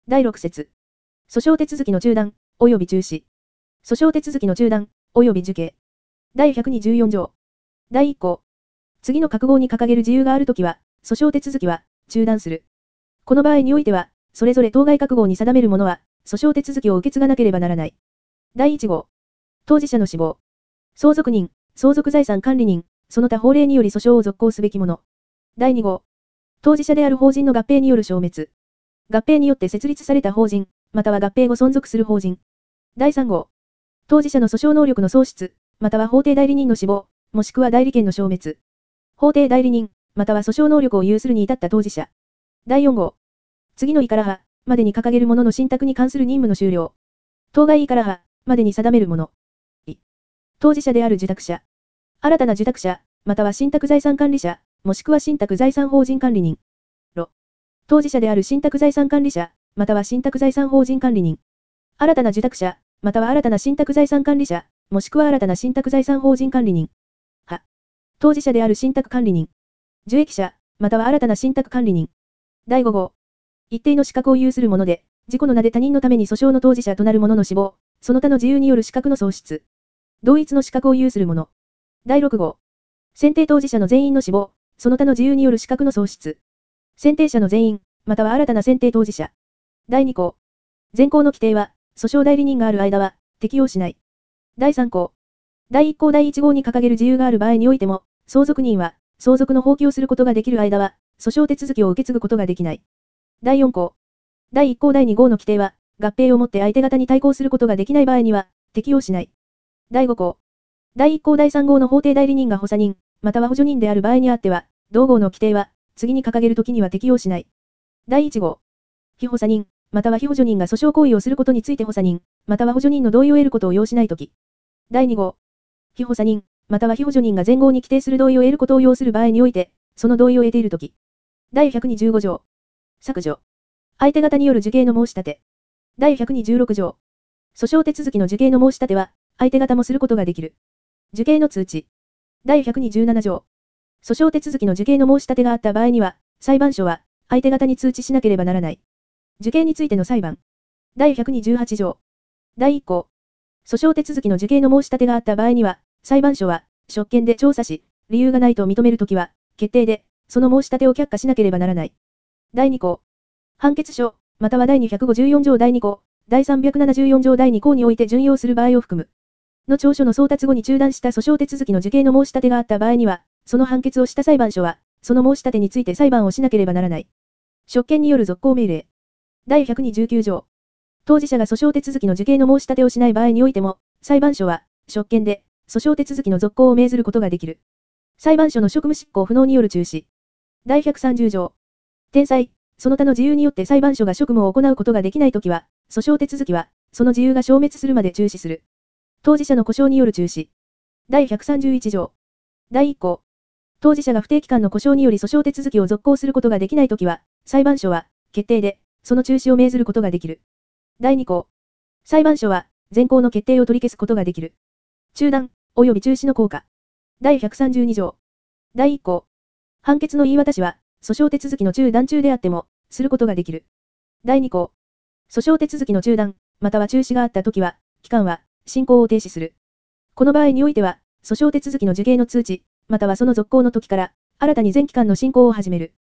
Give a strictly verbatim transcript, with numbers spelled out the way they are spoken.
だいろく節。訴訟手続きの中断、及び中止。訴訟手続きの中断、及び受刑。だいひゃくにじゅうよん条。だいいっ項。次の覚悟に掲げる事由があるときは、訴訟手続きは中断する。この場合においては、それぞれ当該覚悟に定めるものは、訴訟手続きを受け継がなければならない。だいいち号。当事者の死亡。相続人、相続財産管理人、その他法令により訴訟を続行すべきもの。だいに号。当事者である法人の合併による消滅。合併によって設立された法人、または合併後存続する法人。だいさん号。当事者の訴訟能力の喪失、または法定代理人の死亡、もしくは代理権の消滅。法定代理人、または訴訟能力を有するに至った当事者。だいよん号。次のいからは、までに掲げるものの信託に関する任務の終了。当該いからは、までに定めるもの。い。当事者である受託者。新たな受託者、または信託財産管理者、もしくは信託財産法人管理人。ろ。当事者である信託財産管理者、または信託財産法人管理人。新たな受託者、または新たな信託財産管理者、もしくは新たな信託財産法人管理人。は。当事者である信託管理人。受益者、または新たな信託管理人。だいご号。一定の資格を有するもので、自己の名で他人のために訴訟の当事者となる者の死亡、その他の自由による資格の喪失。同一の資格を有する者。だいろく号。選定当事者の全員の死亡、その他の自由による資格の喪失。選定者の全員、または新たな選定当事者。だいに項。前項の規定は、訴訟代理人がある間は、適用しない。だいさん項。だいいっ項だいいち号に掲げる事由がある場合においても、相続人は、相続の放棄をすることができる間は、訴訟手続きを受け継ぐことができない。だいよん項。だいいっ項だいに号の規定は、合併をもって相手方に対抗することができない場合には、適用しない。だいご項。だいいっ項だいさん号の法定代理人が補佐人、または補助人である場合にあっては、同号の規定は、次に掲げるときには適用しない。だいいち号。被補佐人、または被補助人が訴訟行為をすることについて補佐人、または補助人の同意を得ることを要しないとき。だいに号。被補佐人、または被補助人が前号に規定する同意を得ることを要する場合において、その同意を得ているとき。だいひゃくにじゅうご条。削除。相手方による受刑の申し立て。だいひゃくにじゅうろく条。訴訟手続きの受刑の申し立ては、相手方もすることができる。受刑の通知。だいひゃくにじゅうなな条。訴訟手続きの受刑の申し立てがあった場合には、裁判所は、相手方に通知しなければならない。受刑についての裁判。だいひゃくにじゅうはち条。だいいっ項。訴訟手続きの受刑の申し立てがあった場合には、裁判所は、職権で調査し、理由がないと認めるときは、決定で、その申し立てを却下しなければならない。だいに項。判決書、またはだいにひゃくごじゅうよん条だいに項、だいさんびゃくななじゅうよん条だいに項において準用する場合を含む。の調書の送達後に中断した訴訟手続きの受刑の申し立てがあった場合には、その判決をした裁判所は、その申し立てについて裁判をしなければならない。職権による続行命令。だいひゃくにじゅうきゅう条。当事者が訴訟手続きの受刑の申し立てをしない場合においても、裁判所は、職権で、訴訟手続きの続行を命ずることができる。裁判所の職務執行不能による中止。だいひゃくさんじゅう条。転裁、その他の事由によって裁判所が職務を行うことができないときは、訴訟手続きは、その事由が消滅するまで中止する。当事者の故障による中止。だいひゃくさんじゅういち条。だいいっ項。当事者が不定期間の故障により訴訟手続きを続行することができないときは、裁判所は、決定で、その中止を命ずることができる。だいに項。裁判所は、前項の決定を取り消すことができる。中断、及び中止の効果。だいひゃくさんじゅうに条。だいいっ項。判決の言い渡しは、訴訟手続きの中断中であっても、することができる。だいに項。訴訟手続きの中断、または中止があったときは、期間は、進行を停止する。この場合においては、訴訟手続きの受刑の通知、またはその続行の時から、新たに全期間の進行を始める。